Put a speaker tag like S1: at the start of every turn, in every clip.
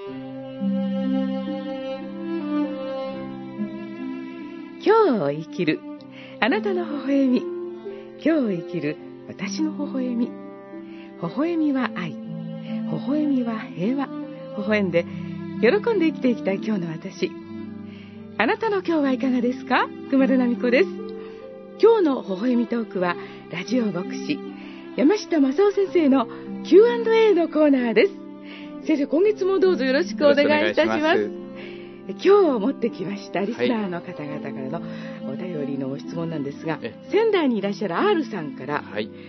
S1: 今日を生きるあなたの微笑み、今日を生きる私の微笑み。微笑みは愛、微笑みは平和。微笑んで喜んで生きていきたい今日の私。あなたの今日はいかがですか？熊田奈美子です。今日の微笑みトークはラジオ牧師山下正夫先生の Q&A のコーナーです。先生、今月もどうぞよろしくお願いいたします。今日持ってきましたリスナーの方々からのお便りのご質問なんですが、仙台にいらっしゃる R さんから、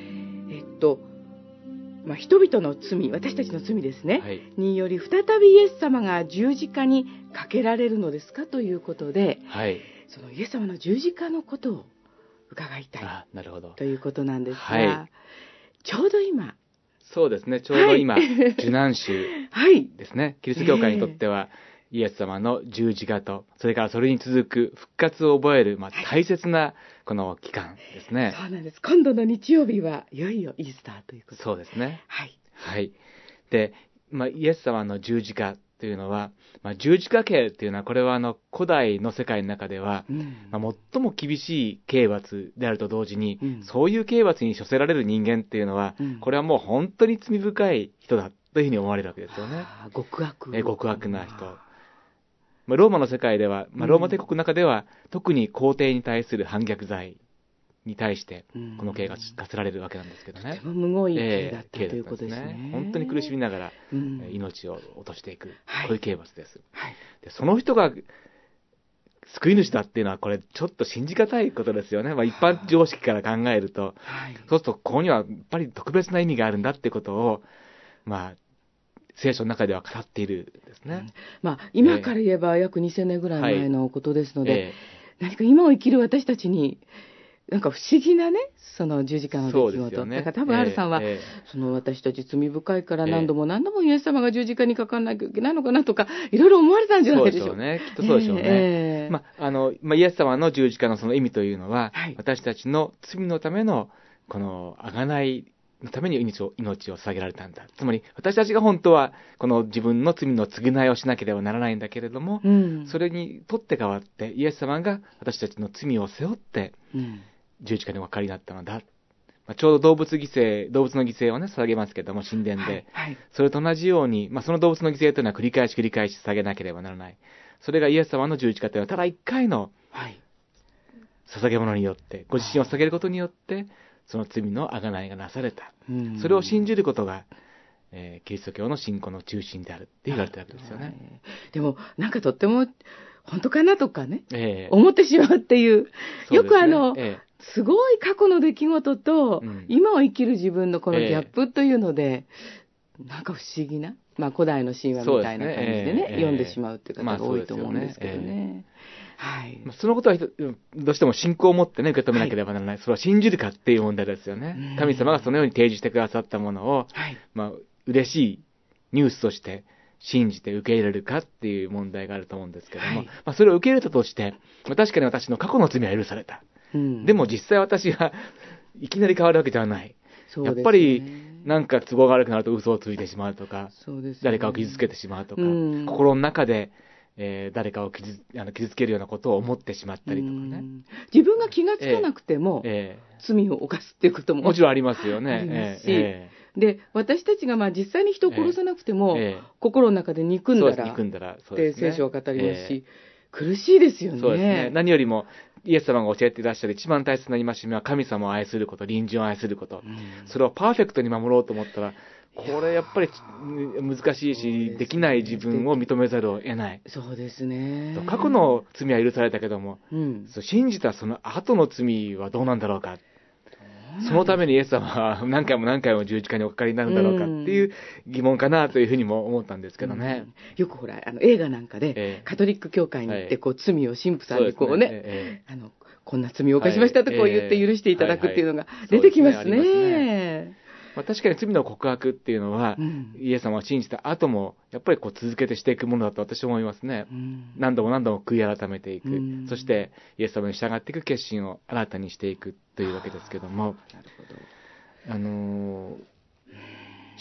S1: 人々の罪、私たちの罪ですね、により再びイエス様が十字架にかけられるのですかということで、そのイエス様の十字架のことを伺いたいということなんですが、ちょうど今、
S2: そうですね、ちょうど今、受難週ですね、キリスト教会にとっては、イエス様の十字架と、それからそれに続く復活を覚える、大切なこの期間ですね。
S1: そうなんです。今度の日曜日はいよいよイースターということで。
S2: そうですね。で、イエス様の十字架というのは、十字架刑というのは、これは古代の世界の中では、最も厳しい刑罰であると同時に、そういう刑罰に処せられる人間っていうのは、これはもう本当に罪深い人だというふうに思われるわけですよね。
S1: 極
S2: 悪な人。ローマの世界では、ローマ帝国の中では、特に皇帝に対する反逆罪に対して、この刑が課せられるわけなんですけどね。
S1: とてもむごい刑だったということですね。
S2: 本当に苦しみながら、命を落としていく、こういう刑罰です。でその人が救い主だっていうのは、これちょっと信じがたいことですよね。一般常識から考えると、そうすると、ここにはやっぱり特別な意味があるんだってことを、聖書の中では語っているですね。
S1: 今から言えば約2000年ぐらい前のことですので、何か今を生きる私たちになんか不思議なね、その十字架の出来事、だから多分 R さんは、その私たち罪深いから何度も何度もイエス様が十字架にかかんなきゃいけないのかなとか、いろいろ思われたんじゃないでしょうか。
S2: そうでしょうね、きっとそうでしょうね。イエス様の十字架のその意味というのは、私たちの罪のためのこの贖いのために命を捧げられたんだ。つまり私たちが本当はこの自分の罪の償いをしなければならないんだけれども、それにとって代わってイエス様が私たちの罪を背負って、十字架におかかりになったのだ。ちょうど動物の犠牲をね、捧げますけども、神殿で。それと同じように、その動物の犠牲というのは繰り返し捧げなければならない。それがイエス様の十字架というのは、ただ一回の捧げ物によって、ご自身を捧げることによって、その罪の贖いがなされた。それを信じることが、キリスト教の信仰の中心であるって言われてるわけですよね。
S1: でも、なんかとっても、本当かなとかね、思ってしまうっていう、よくすごい過去の出来事と、今を生きる自分のこのギャップというので、なんか不思議な、古代の神話みたいな感じでね、読んでしまうっていう方が多いと思うんですけどね。
S2: そのことはどうしても信仰を持ってね、受け止めなければならない。それは信じるかっていう問題ですよね。神様がそのように提示してくださったものを、嬉しいニュースとして信じて受け入れるかっていう問題があると思うんですけども、それを受け入れたとして、確かに私の過去の罪は許された。でも実際私がいきなり変わるわけではない。やっぱりなんか都合が悪くなると嘘をついてしまうとか、誰かを傷つけてしまうとか、心の中で誰かを傷つけるようなことを思ってしまったりとかね。
S1: 自分が気がつかなくても、罪を犯すっていうことも
S2: もちろんありますよね。
S1: ありますし、で私たちが実際に人を殺さなくても、心の中で憎んだらって聖書は語りますし、苦しいですよね。
S2: そうですね。何よりもイエス様が教えていらっしゃる一番大切な戒めは神様を愛すること、隣人を愛すること。それをパーフェクトに守ろうと思ったら、これやっぱり難しいし、できない自分を認めざるを得ない。
S1: そうですね。
S2: 過去の罪は許されたけども、信じたその後の罪はどうなんだろうか。そのためにイエス様は何回も何回も十字架におかかりになるんだろうかっていう疑問かなというふうにも思ったんですけどね。
S1: よくほら映画なんかでカトリック教会に行って罪を神父さんにこうね、こんな罪を犯しましたとこう言って許していただくっていうのが出てきますね。
S2: 確かに罪の告白っていうのは、イエス様を信じた後もやっぱり続けてしていくものだと私は思いますね。何度も何度も悔い改めていく、そしてイエス様に従っていく決心を新たにしていくというわけですけども、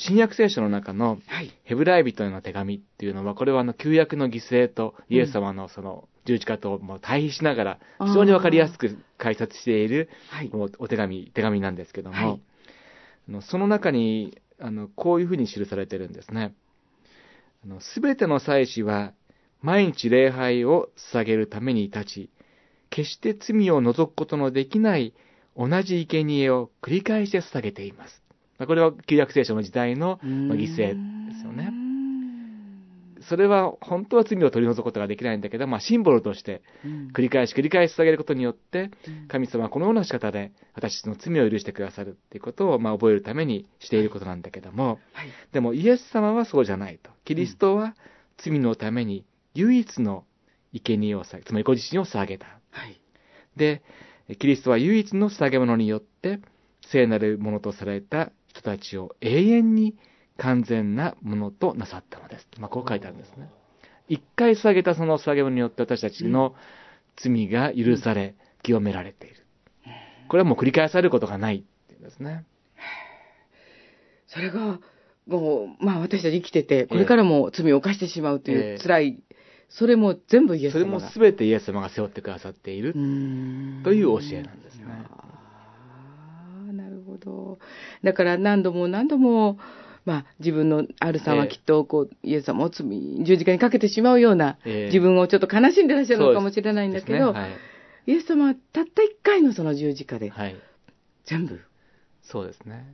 S2: 新約聖書の中のヘブライ人への手紙っていうのは、これは旧約の犠牲とイエス様のその十字架とも対比しながら、非常にわかりやすく解説している手紙なんですけども、その中にこういうふうに記されているんですね。すべての祭司は毎日礼拝を捧げるために立ち、決して罪を除くことのできない同じ生贄を繰り返して捧げています。これは旧約聖書の時代の犠牲ですよね。それは本当は罪を取り除くことができないんだけど、シンボルとして繰り返し捧げることによって、神様はこのような仕方で私たちの罪を許してくださるっていうことを覚えるためにしていることなんだけども、でもイエス様はそうじゃないと。キリストは罪のために唯一の生贄をつまりご自身を捧げた。で、キリストは唯一の捧げ物によって聖なるものとされた人たちを永遠に完全なものとなさったのです。こう書いてあるんですね。一回捧げたその捧げ物によって私たちの罪が許され、清められている。これはもう繰り返されることがないっていうんですね。
S1: それが、もう、私たち生きてて、これからも罪を犯してしまうという辛い、それも全部イエス様が。
S2: それも全てイエス様が背負ってくださっているという教えなんですね。
S1: なるほど。だから何度も、自分のあるさんはきっとイエス様を十字架にかけてしまうような、自分をちょっと悲しんでらっしゃるのかもしれないんだけど、イエス様はたった一回のその十字架で、全部。
S2: そうですね。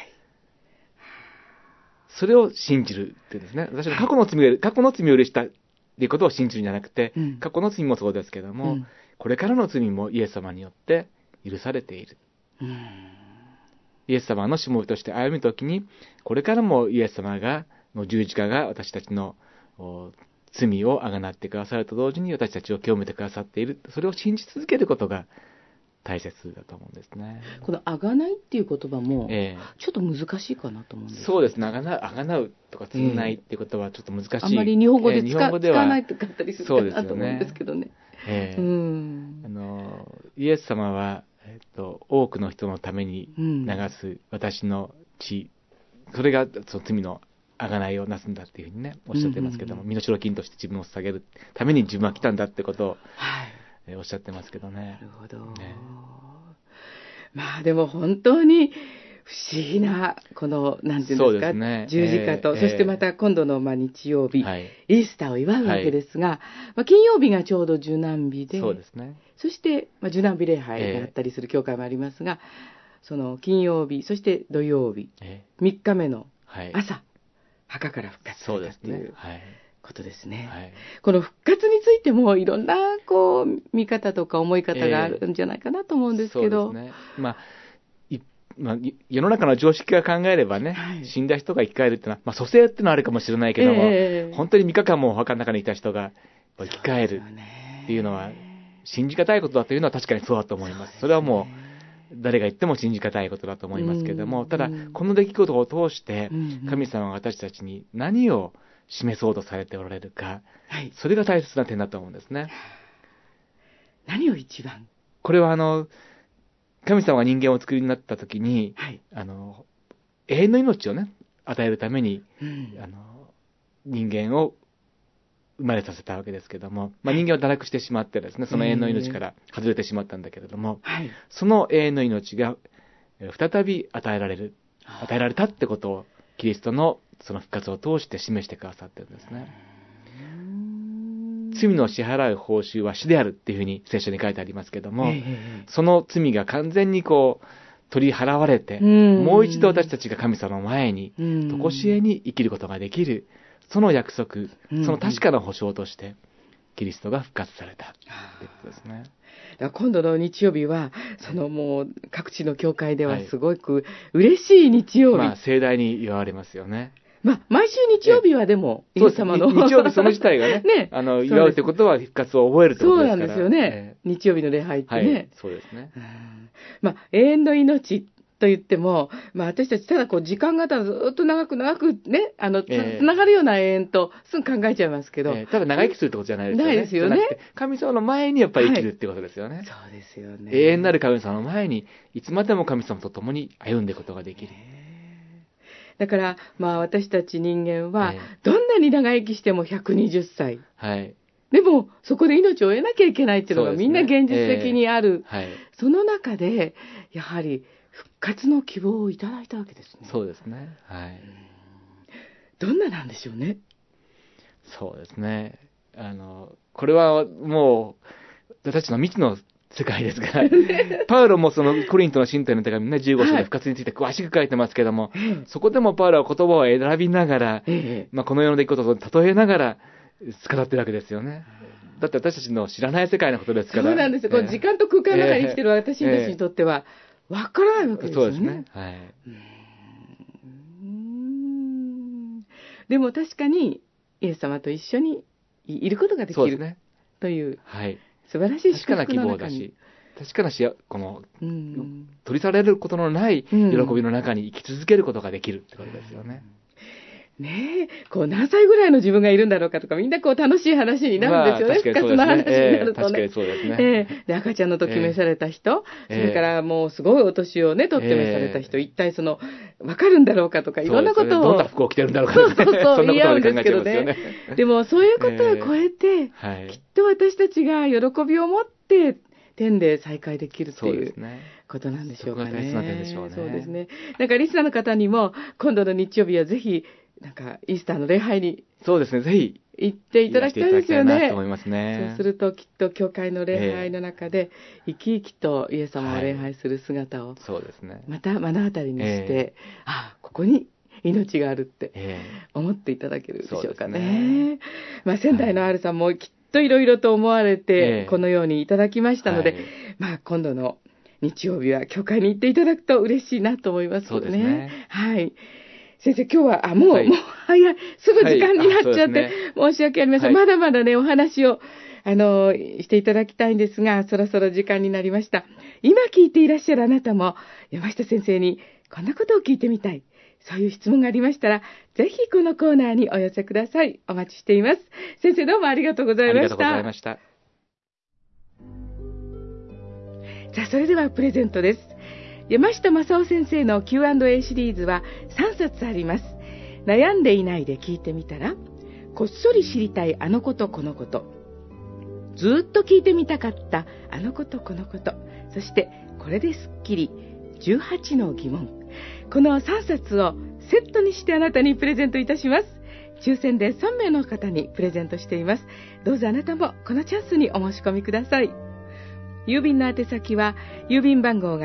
S2: それを信じるってですね。私は過去の罪を許したっていうことを信じるんじゃなくて、過去の罪もそうですけども、これからの罪もイエス様によって許されている。イエス様のしもべとして歩むときに、これからもイエス様の十字架が私たちの罪をあがなってくださると同時に私たちを清めてくださっている。それを信じ続けることが大切だと思うんですね。
S1: このあがないっていう言葉も、ちょっと難しいかなと思うんです。
S2: そうですね。あがなうとか償いっていう言葉はちょっと難しい。
S1: あんまり日本語で使わないとかったりするかなと思うんですけどね。
S2: イエス様は、多くの人のために流す私の血、それがその罪の贖いをなすんだっていうふうにね、おっしゃってますけども、身代金として自分を捧げるために自分は来たんだってことを、おっしゃってますけどね。
S1: なるほど。でも本当に不思議な、この、なんていうんですか、十字架と、そしてまた今度の日曜日、イースターを祝うわけですが、金曜日がちょうど受難日で、
S2: そうですね。
S1: そして、受難日礼拝があったりする教会もありますが、その金曜日、そして土曜日、3日目の朝、墓から復活されたということですね。この復活についてもいろんな見方とか思い方があるんじゃないかなと思うんですけど。
S2: そうですね。世の中の常識が考えればね、死んだ人が生き返るっていうのは、蘇生っていうのはあるかもしれないけども、本当に3日間もお墓の中にいた人が生き返るっていうのは、信じがたいことだというのは確かにそうだと思います。それはもう、誰が言っても信じがたいことだと思いますけども、ただ、この出来事を通して、神様は私たちに何を示そうとされておられるか、それが大切な点だと思うんですね。
S1: 何を一番？
S2: これは神様が人間をお作りになったときに、永遠の命をね、与えるために、人間を生まれさせたわけですけども、人間は堕落してしまってですね、その永遠の命から外れてしまったんだけれども、その永遠の命が再び与えられたってことを、キリストのその復活を通して示してくださってるんですね。罪の支払う報酬は死であるっていうふうに聖書に書いてありますけども、その罪が完全に取り払われて、もう一度私たちが神様の前に、とこしえに生きることができる、その約束、その確かな保証として、キリストが復活されたということですね。
S1: 今度の日曜日は、もう各地の教会ではすごく嬉しい日曜日。
S2: 盛大に祝われますよね。
S1: 毎週日曜日はでも、イエス様の。
S2: 日曜日その自体がね、祝うということは復活を覚えるということですから。
S1: そうなんですよね。日曜日の礼拝ってね。
S2: そうですね。
S1: 永遠の命と言っても、私たちただ時間がずっと長くね、つながるような永遠とすぐ考えちゃいますけど。
S2: ただ長生きするってことじゃないですよね。
S1: ないですよね。
S2: 神様の前にやっぱり生きるってことですよね。
S1: そうですよね。
S2: 永遠なる神様の前に、いつまでも神様と共に歩んでいくことができる。
S1: だから、私たち人間は、どんなに長生きしても120歳。
S2: はい。
S1: でも、そこで命を得なきゃいけないっていうのがみんな現実的にある。
S2: はい。
S1: その中で、やはり、復活の希望をいただいたわけですね。
S2: そうですね。はい。
S1: どんななんでしょうね。
S2: そうですね。これはもう、私たちの未知の世界ですから、パウロもそのコリントの信徒への手紙ね、15章で復活について詳しく書いてますけども、そこでもパウロは言葉を選びながら、この世の出来事と例えながら語ってるわけですよね。だって私たちの知らない世界のことですから。
S1: そうなんですよ。この時間と空間の中に生きてる私たちにとっては、わからないわけですよね。
S2: そうですね。はい。
S1: でも確かに、イエス様と一緒にいることができる、ね、という、はい、素晴らしい祝福の中に。確かな希望だし、確かなこの、取り去られることのない喜びの中に生き続けることができるってことですよね。 ねえ、何歳ぐらいの自分がいるんだろうかとか、みんな楽しい話になるんですよね、復活の話になるとね。
S2: 確かにそうですね。
S1: で、赤ちゃんの時召された人、それからもうすごいお年をね、取って召された人、一体わかるんだろうかとか、いろんなことを。
S2: どんな服を着てるんだろうか、
S1: そう、言い合うんですけどね。でも、そういうことを超えて、きっと私たちが喜びを持って、天で再会できるっていうことなんでしょうかね。そうですね。リスナーの方にも、今度の日曜日はぜひ、イースターの礼拝に。
S2: そうですね、ぜひ。
S1: 行っていただきたいですよね。
S2: と思いますね。
S1: そうすると、きっと教会の礼拝の中で、生き生きとイエス様を礼拝する姿を、
S2: そうですね。
S1: また目の当たりにして、ここに命があるって思っていただけるでしょうかね。仙台の R さんもきっといろいろと思われて、このようにいただきましたので、今度の日曜日は教会に行っていただくと嬉しいなと思いますね。
S2: そうですね。
S1: はい。先生、今日は、もう早い、すぐ時間になっちゃって、申し訳ありません。まだまだね、お話を、していただきたいんですが、そろそろ時間になりました。今聞いていらっしゃるあなたも、山下先生に、こんなことを聞いてみたい。そういう質問がありましたら、ぜひこのコーナーにお寄せください。お待ちしています。先生、どうもありがとうございました。
S2: ありがとうございました。
S1: さあ、それではプレゼントです。山下正夫先生の Q&A シリーズは3冊あります。悩んでいないで聞いてみたら、こっそり知りたいあのことこのこと、ずっと聞いてみたかったあのことこのこと、そしてこれですっきり18の疑問。この3冊をセットにしてあなたにプレゼントいたします。抽選で3名の方にプレゼントしています。どうぞあなたもこのチャンスにお申し込みください。郵便の宛先は、郵便番号が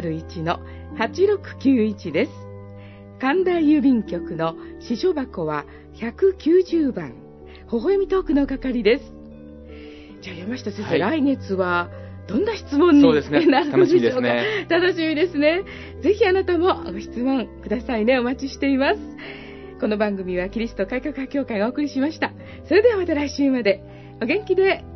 S1: 101-8691 です。神田郵便局の支所箱は190番、微笑みトークの係です。じゃあ山下先生、来月はどんな質問になるのでしょうか。楽しみですね。ぜひあなたもご質問くださいね。お待ちしています。この番組はキリスト改革派協会がお送りしました。それではまた来週までお元気で